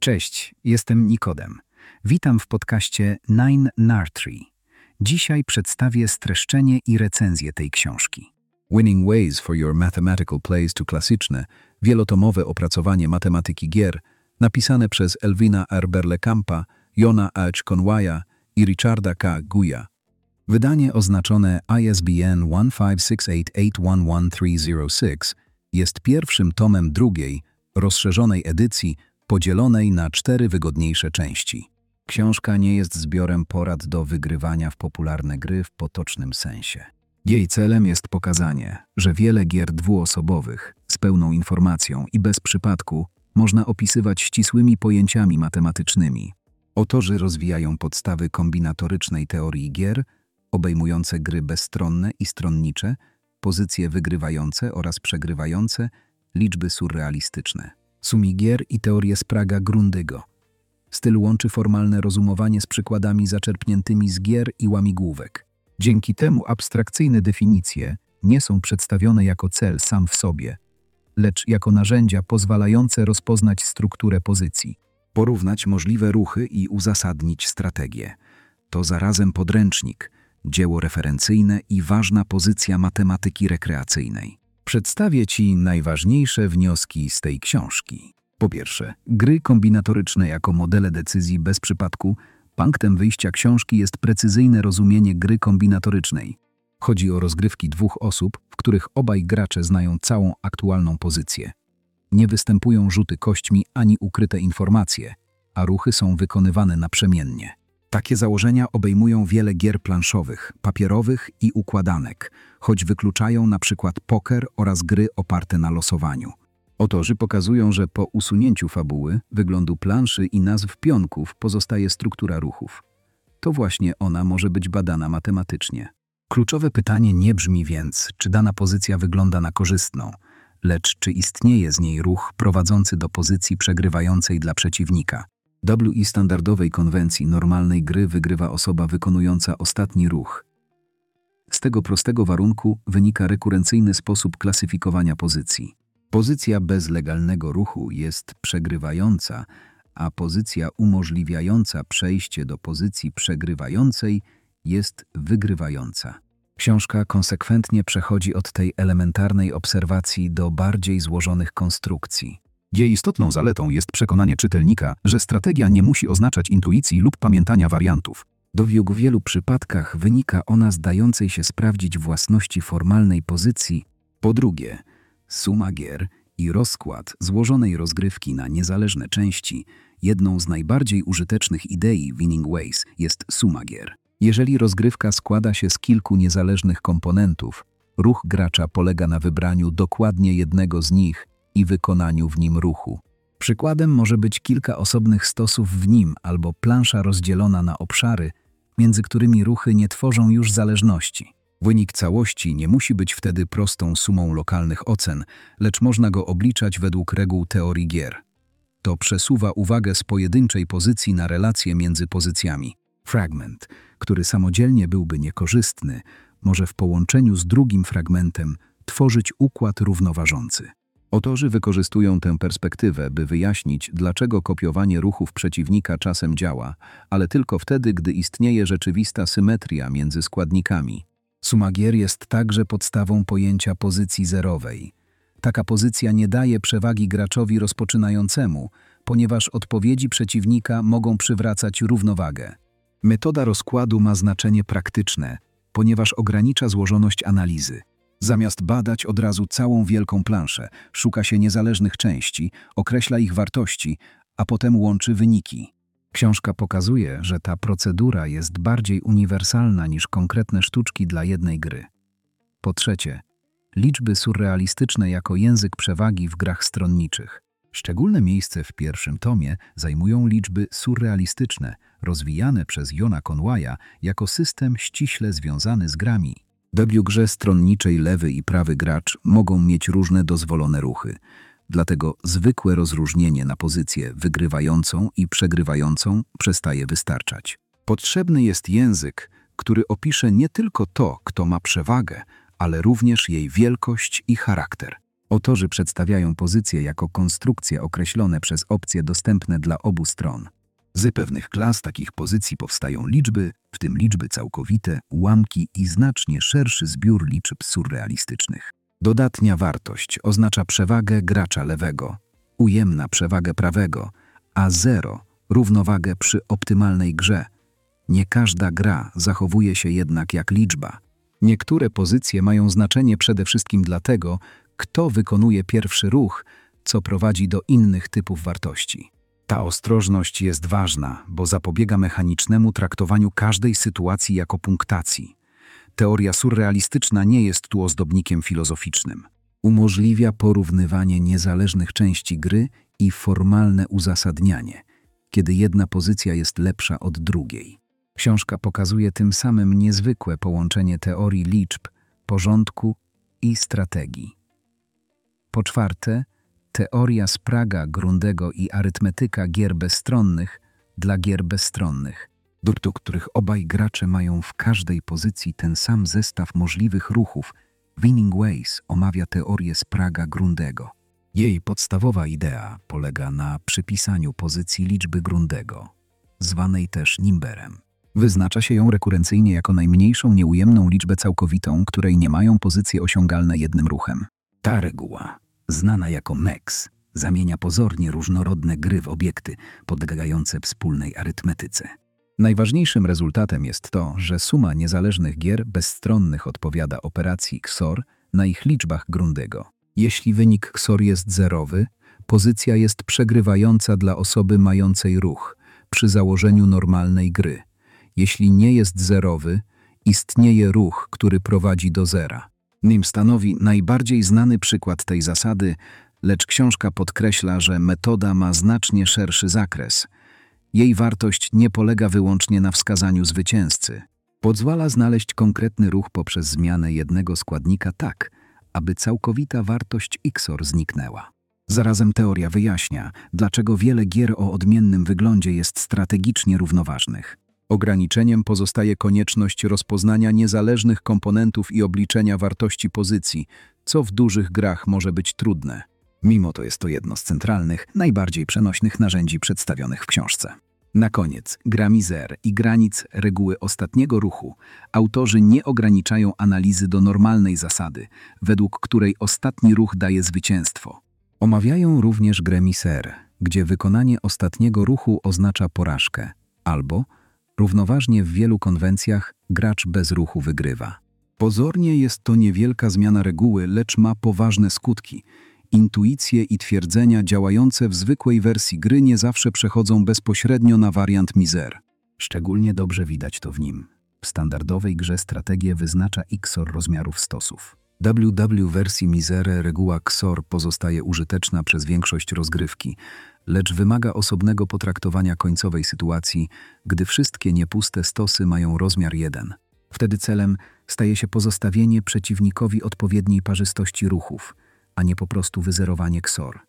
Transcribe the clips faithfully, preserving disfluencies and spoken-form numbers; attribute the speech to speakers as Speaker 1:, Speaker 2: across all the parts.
Speaker 1: Cześć, jestem Nikodem. Witam w podcaście Nine Nartree. Dzisiaj przedstawię streszczenie i recenzję tej książki.
Speaker 2: Winning Ways for Your Mathematical Plays to klasyczne, wielotomowe opracowanie matematyki gier, napisane przez Elwina R. Berleckampa, Jona H. Conwaya i Richarda K. Guya. Wydanie oznaczone I S B N jeden pięć sześć osiem osiem jeden jeden trzy zero sześć jest pierwszym tomem drugiej, rozszerzonej edycji, podzielonej na cztery wygodniejsze części. Książka nie jest zbiorem porad do wygrywania w popularne gry w potocznym sensie. Jej celem jest pokazanie, że wiele gier dwuosobowych, z pełną informacją i bez przypadku, można opisywać ścisłymi pojęciami matematycznymi. Autorzy rozwijają podstawy kombinatorycznej teorii gier, obejmujące gry bezstronne i stronnicze, pozycje wygrywające oraz przegrywające, liczby surrealistyczne. Sumi gier i teorię Spraga-Grundygo. Styl łączy formalne rozumowanie z przykładami zaczerpniętymi z gier i łamigłówek. Dzięki temu abstrakcyjne definicje nie są przedstawione jako cel sam w sobie, lecz jako narzędzia pozwalające rozpoznać strukturę pozycji, porównać możliwe ruchy i uzasadnić strategię. To zarazem podręcznik, dzieło referencyjne i ważna pozycja matematyki rekreacyjnej. Przedstawię Ci najważniejsze wnioski z tej książki. Po pierwsze, gry kombinatoryczne jako modele decyzji bez przypadku. Punktem wyjścia książki jest precyzyjne rozumienie gry kombinatorycznej. Chodzi o rozgrywki dwóch osób, w których obaj gracze znają całą aktualną pozycję. Nie występują rzuty kośćmi ani ukryte informacje, a ruchy są wykonywane naprzemiennie. Takie założenia obejmują wiele gier planszowych, papierowych i układanek, choć wykluczają na przykład poker oraz gry oparte na losowaniu. Autorzy pokazują, że po usunięciu fabuły, wyglądu planszy i nazw pionków pozostaje struktura ruchów. To właśnie ona może być badana matematycznie. Kluczowe pytanie nie brzmi więc, czy dana pozycja wygląda na korzystną, lecz czy istnieje z niej ruch prowadzący do pozycji przegrywającej dla przeciwnika. W I standardowej konwencji normalnej gry wygrywa osoba wykonująca ostatni ruch. Z tego prostego warunku wynika rekurencyjny sposób klasyfikowania pozycji. Pozycja bez legalnego ruchu jest przegrywająca, a pozycja umożliwiająca przejście do pozycji przegrywającej jest wygrywająca. Książka konsekwentnie przechodzi od tej elementarnej obserwacji do bardziej złożonych konstrukcji. Jej istotną zaletą jest przekonanie czytelnika, że strategia nie musi oznaczać intuicji lub pamiętania wariantów.
Speaker 1: W wielu przypadkach wynika ona z dającej się sprawdzić własności formalnej pozycji. Po drugie, suma gier i rozkład złożonej rozgrywki na niezależne części. Jedną z najbardziej użytecznych idei Winning Ways jest suma gier. Jeżeli rozgrywka składa się z kilku niezależnych komponentów, ruch gracza polega na wybraniu dokładnie jednego z nich i wykonaniu w nim ruchu. Przykładem może być kilka osobnych stosów w nim albo plansza rozdzielona na obszary, między którymi ruchy nie tworzą już zależności.
Speaker 2: Wynik całości nie musi być wtedy prostą sumą lokalnych ocen, lecz można go obliczać według reguł teorii gier. To przesuwa uwagę z pojedynczej pozycji na relacje między pozycjami. Fragment, który samodzielnie byłby niekorzystny, może w połączeniu z drugim fragmentem tworzyć układ równoważący. Autorzy wykorzystują tę perspektywę, by wyjaśnić, dlaczego kopiowanie ruchów przeciwnika czasem działa, ale tylko wtedy, gdy istnieje rzeczywista symetria między składnikami. Suma gier jest także podstawą pojęcia pozycji zerowej. Taka pozycja nie daje przewagi graczowi rozpoczynającemu, ponieważ odpowiedzi przeciwnika mogą przywracać równowagę. Metoda rozkładu ma znaczenie praktyczne, ponieważ ogranicza złożoność analizy. Zamiast badać od razu całą wielką planszę, szuka się niezależnych części, określa ich wartości, a potem łączy wyniki. Książka pokazuje, że ta procedura jest bardziej uniwersalna niż konkretne sztuczki dla jednej gry. Po trzecie, liczby surrealistyczne jako język przewagi w grach stronniczych. Szczególne miejsce w pierwszym tomie zajmują liczby surrealistyczne, rozwijane przez Jona Conwaya jako system ściśle związany z grami. W grze stronniczej lewy i prawy gracz mogą mieć różne dozwolone ruchy. Dlatego zwykłe rozróżnienie na pozycję wygrywającą i przegrywającą przestaje wystarczać. Potrzebny jest język, który opisze nie tylko to, kto ma przewagę, ale również jej wielkość i charakter.
Speaker 1: Autorzy przedstawiają pozycje jako konstrukcje określone przez opcje dostępne dla obu stron. Z pewnych klas takich pozycji powstają liczby, w tym liczby całkowite, ułamki i znacznie szerszy zbiór liczb surrealistycznych. Dodatnia wartość oznacza przewagę gracza lewego, ujemna przewagę prawego, a zero równowagę przy optymalnej grze. Nie każda gra zachowuje się jednak jak liczba. Niektóre pozycje mają znaczenie przede wszystkim dlatego, kto wykonuje pierwszy ruch, co prowadzi do innych typów wartości. Ta ostrożność jest ważna, bo zapobiega mechanicznemu traktowaniu każdej sytuacji jako punktacji. Teoria surrealistyczna nie jest tu ozdobnikiem filozoficznym. Umożliwia porównywanie niezależnych części gry i formalne uzasadnianie, kiedy jedna pozycja jest lepsza od drugiej. Książka pokazuje tym samym niezwykłe połączenie teorii liczb, porządku i strategii. Po czwarte, teoria Spraga, Grundego i arytmetyka gier bezstronnych dla gier bezstronnych, do których obaj gracze mają w każdej pozycji ten sam zestaw możliwych ruchów. Winning Ways omawia teorię Spraga, Grundego. Jej podstawowa idea polega na przypisaniu pozycji liczby Grundego, zwanej też nimberem. Wyznacza się ją rekurencyjnie jako najmniejszą nieujemną liczbę całkowitą, której nie mają pozycje osiągalne jednym ruchem. Ta reguła, znana jako M E X, zamienia pozornie różnorodne gry w obiekty podlegające wspólnej arytmetyce. Najważniejszym rezultatem jest to, że suma niezależnych gier bezstronnych odpowiada operacji X O R na ich liczbach Grundego. Jeśli wynik X O R jest zerowy, pozycja jest przegrywająca dla osoby mającej ruch przy założeniu normalnej gry. Jeśli nie jest zerowy, istnieje ruch, który prowadzi do zera. Nim stanowi najbardziej znany przykład tej zasady, lecz książka podkreśla, że metoda ma znacznie szerszy zakres. Jej wartość nie polega wyłącznie na wskazaniu zwycięzcy. Pozwala znaleźć konkretny ruch poprzez zmianę jednego składnika tak, aby całkowita wartość X O R zniknęła. Zarazem teoria wyjaśnia, dlaczego wiele gier o odmiennym wyglądzie jest strategicznie równoważnych. Ograniczeniem pozostaje konieczność rozpoznania niezależnych komponentów i obliczenia wartości pozycji, co w dużych grach może być trudne. Mimo to jest to jedno z centralnych, najbardziej przenośnych narzędzi przedstawionych w książce. Na koniec, gra Miser i granic reguły ostatniego ruchu. Autorzy nie ograniczają analizy do normalnej zasady, według której ostatni ruch daje zwycięstwo. Omawiają również grę Miser, gdzie wykonanie ostatniego ruchu oznacza porażkę, albo równoważnie w wielu konwencjach gracz bez ruchu wygrywa. Pozornie jest to niewielka zmiana reguły, lecz ma poważne skutki. Intuicje i twierdzenia działające w zwykłej wersji gry nie zawsze przechodzą bezpośrednio na wariant Miser. Szczególnie dobrze widać to w nim. W standardowej grze strategię wyznacza X O R rozmiarów stosów. W W wersji Misere reguła X O R pozostaje użyteczna przez większość rozgrywki, lecz wymaga osobnego potraktowania końcowej sytuacji, gdy wszystkie niepuste stosy mają rozmiar jeden. Wtedy celem staje się pozostawienie przeciwnikowi odpowiedniej parzystości ruchów, a nie po prostu wyzerowanie X O R.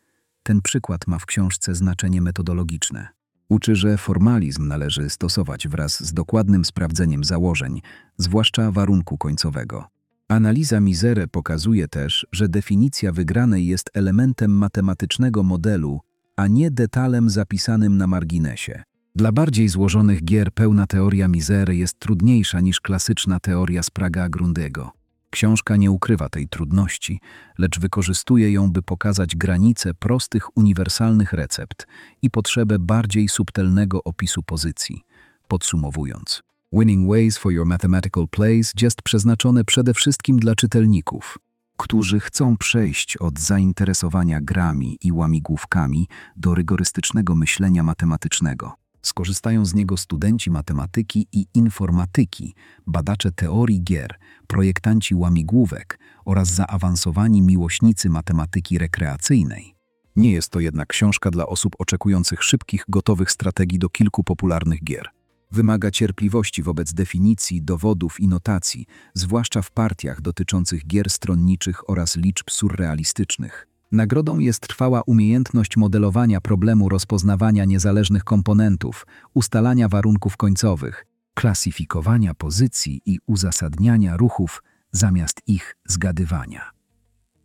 Speaker 1: Ten przykład ma w książce znaczenie metodologiczne. Uczy, że formalizm należy stosować wraz z dokładnym sprawdzeniem założeń, zwłaszcza warunku końcowego. Analiza Misere pokazuje też, że definicja wygranej jest elementem matematycznego modelu, a nie detalem zapisanym na marginesie. Dla bardziej złożonych gier pełna teoria Misere jest trudniejsza niż klasyczna teoria Spraga Grundego. Książka nie ukrywa tej trudności, lecz wykorzystuje ją, by pokazać granice prostych, uniwersalnych recept i potrzebę bardziej subtelnego opisu pozycji. Podsumowując, Winning Ways for Your Mathematical Plays jest przeznaczone przede wszystkim dla czytelników, którzy chcą przejść od zainteresowania grami i łamigłówkami do rygorystycznego myślenia matematycznego. Skorzystają z niego studenci matematyki i informatyki, badacze teorii gier, projektanci łamigłówek oraz zaawansowani miłośnicy matematyki rekreacyjnej. Nie jest to jednak książka dla osób oczekujących szybkich, gotowych strategii do kilku popularnych gier. Wymaga cierpliwości wobec definicji, dowodów i notacji, zwłaszcza w partiach dotyczących gier stronniczych oraz liczb surrealistycznych. Nagrodą jest trwała umiejętność modelowania problemu rozpoznawania niezależnych komponentów, ustalania warunków końcowych, klasyfikowania pozycji i uzasadniania ruchów zamiast ich zgadywania.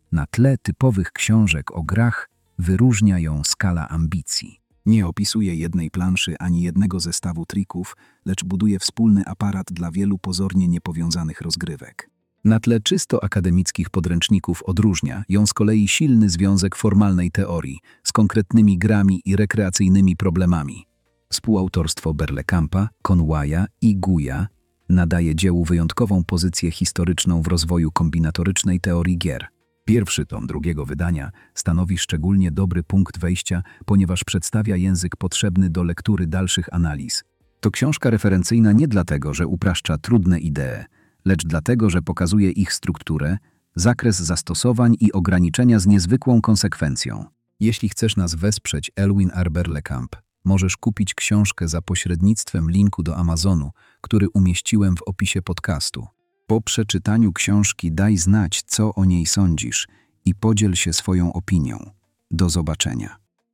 Speaker 1: Na tle typowych książek o grach wyróżnia ją skala ambicji.
Speaker 2: Nie opisuje jednej planszy ani jednego zestawu trików, lecz buduje wspólny aparat dla wielu pozornie niepowiązanych rozgrywek. Na tle czysto akademickich podręczników odróżnia ją z kolei silny związek formalnej teorii z konkretnymi grami i rekreacyjnymi problemami.
Speaker 1: Współautorstwo Berleckampa, Conwaya i Guya nadaje dziełu wyjątkową pozycję historyczną w rozwoju kombinatorycznej teorii gier. Pierwszy tom drugiego wydania stanowi szczególnie dobry punkt wejścia, ponieważ przedstawia język potrzebny do lektury dalszych analiz. To książka referencyjna nie dlatego, że upraszcza trudne idee, lecz dlatego, że pokazuje ich strukturę, zakres zastosowań i ograniczenia z niezwykłą konsekwencją.
Speaker 2: Jeśli chcesz nas wesprzeć, Elwin R. Berleckamp, możesz kupić książkę za pośrednictwem linku do Amazonu, który umieściłem w opisie podcastu.
Speaker 1: Po przeczytaniu książki daj znać, co o niej sądzisz i podziel się swoją opinią. Do zobaczenia.